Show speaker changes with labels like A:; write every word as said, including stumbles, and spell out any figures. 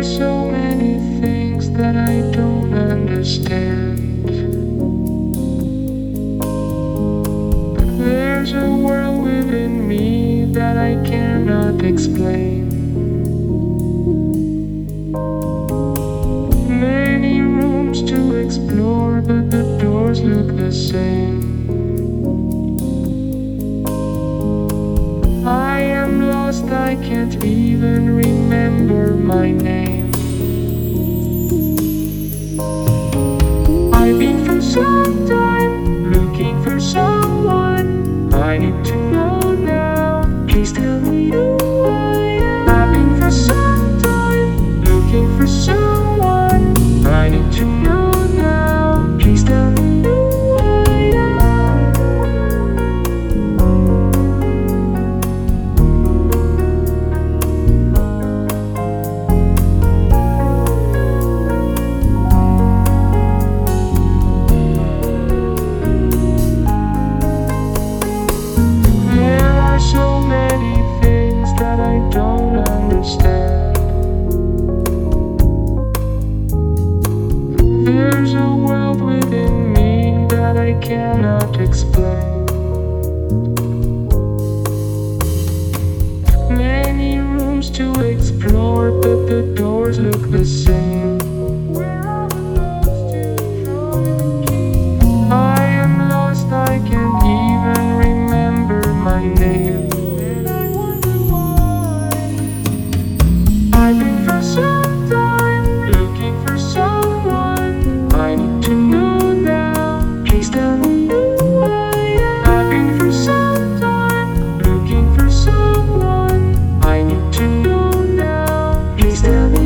A: are so many things that I don't understand. There's a world within me that I cannot explain. Many rooms to explore, but the doors look the same. I am lost, I can't even remember my name. I've been for some time looking for someone I need to know now. Please tell me who I am. I've been for some time looking for someone I need to know now. Please tell me who I am. There are so many things that I don't understand. There's a world within me that I cannot explain. Many rooms to explore, but the doors look the same. Where are the lost to find the key? I am lost, I can't even remember my name. And I wonder why. I've been for some time looking for someone I need to know now. Please tell me who I am. I've been for some time looking for someone I need to know now. Please tell me